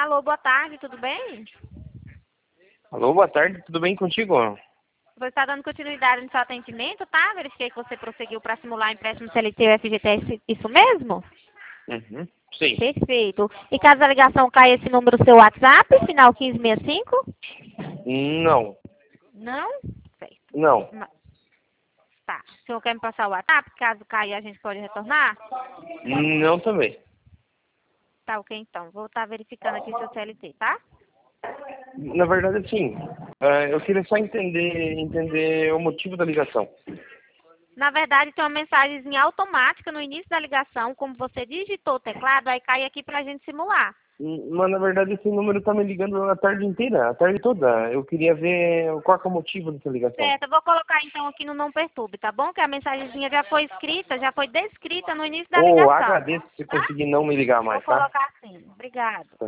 Alô, boa tarde, tudo bem? Alô, boa tarde, tudo bem contigo? Você está dando continuidade no seu atendimento, tá? Verifiquei que você prosseguiu para simular o empréstimo CLT e FGTS, isso mesmo? Uhum, sim. Perfeito. E caso a ligação caia esse número no seu WhatsApp, final 1565? Não, Não? Certo. não. Tá. O senhor quer me passar o WhatsApp? Caso caia, a gente pode retornar? Não também. Tá, ok, então. Vou estar verificando aqui seu CLT, tá? Na verdade, sim. Eu queria só entender o motivo da ligação. Na verdade, tem uma mensagenzinha automática no início da ligação, como você digitou o teclado, aí cai aqui pra gente simular. Mas na verdade esse número tá me ligando a tarde inteira, a tarde toda. Eu queria ver qual que é o motivo dessa ligação. Certo, eu vou colocar então aqui no Não Perturbe, tá bom? Que a mensagenzinha já foi escrita, já foi descrita no início da Ou ligação, agradeço se tá? conseguir não me ligar Vou mais, tá? colocar assim. Obrigado.